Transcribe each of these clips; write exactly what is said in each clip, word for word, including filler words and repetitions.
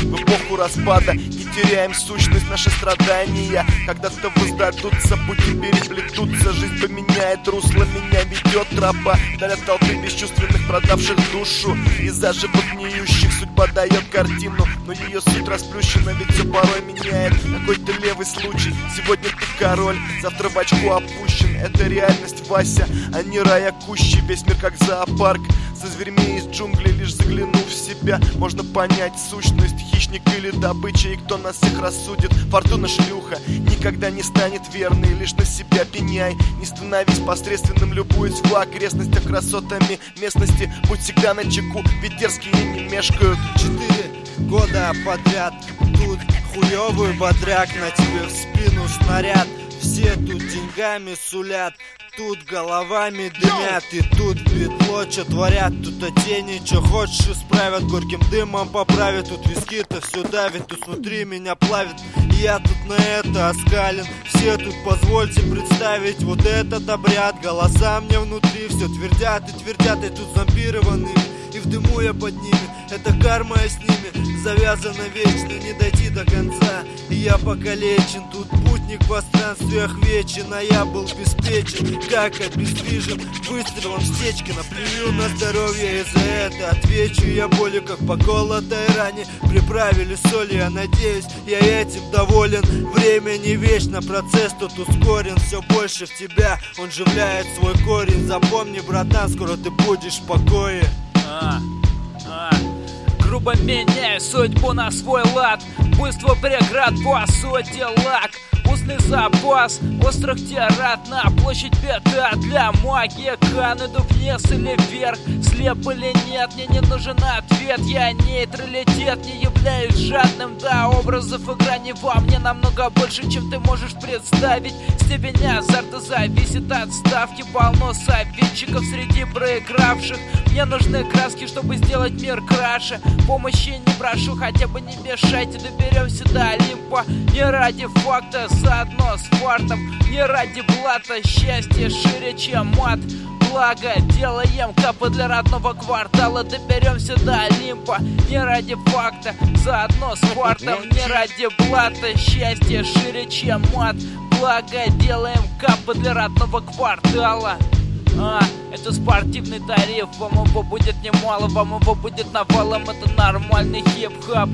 в эпоху распада. Не теряем сущность, наши страдания когда-то воздадутся, пути переплетутся. Жизнь поменяет русло, меня ведет тропа вдаль от толпы бесчувственных, продавших душу. И заживо гниющих судьба дает картину, но ее суть расплющена, ведь все порой меняет какой-то левый случай. Сегодня ты король, завтра в очку опущен. Это реальность, Вася, а не рай кущий. Весь мир как зоопарк, со зверьми из джунглей. Лишь заглянув в себя, можно понять сущность, хищник или добыча, и кто нас всех рассудит. Фортуна шлюха никогда не станет верной, лишь на себя пеняй. Не становись посредственным, любуясь в окрестностях красотами местности. Будь всегда начеку, ведь дерзкие не мешкают. Четыре года подряд тут хуёвый бодряк, на тебе в спину снаряд. Все тут деньгами сулят, тут головами дымят, и тут бедло, чё творят. Тут от тени, чё хочешь исправят, горьким дымом поправят. Тут виски-то все давит, тут внутри меня плавит, и я тут на это оскален. Все тут позвольте представить вот этот обряд. Голоса мне внутри все твердят и твердят, и тут зомбированными, и в дыму я под ними. Это карма, я с ними завязана вечно, не дойти до конца. И я покалечен, тут путник в пространствах вечен, а я был беспечен, как обездвижен выстрелом Стечкина. Плюю на здоровье, и за это отвечу я болью, как по колотой ране. Приправили соль, я надеюсь, я этим доволен. Время не вечно, процесс тут ускорен. Все больше в тебя он живляет свой корень. Запомни, братан, скоро ты будешь в покое. А, а. Грубо меняю судьбу на свой лад. Буйство преград, по сути лак. Узный запас острых тират. На площадь беда для магика. Иду вниз или вверх, слеп или нет, мне не нужен ответ. Я нейтралитет, не являюсь жадным до образов. Игра не во мне намного больше, чем ты можешь представить. Степень азарта зависит от ставки. Полно советчиков среди проигравших. Мне нужны краски, чтобы сделать мир краше. Помощи не прошу, хотя бы не мешайте. Доберемся до Олимпа не ради факта, заодно с фартом. Не ради блата, счастье шире, чем мат. Благо делаем капы для родного квартала. Доберемся до Олимпа не ради факта, заодно с фартом. Не ради блата, счастье шире, чем мат. Благо делаем капы для родного квартала. А, это спортивный тариф, вам его будет немало, вам его будет навалом, это нормальный хип-хоп.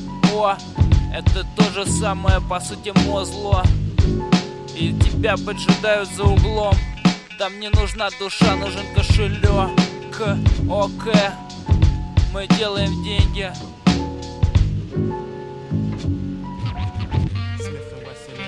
О, это то же самое, по сути, мозло. И тебя поджидают за углом. Там не нужна душа, нужен кошелек. К, ОК, мы делаем деньги.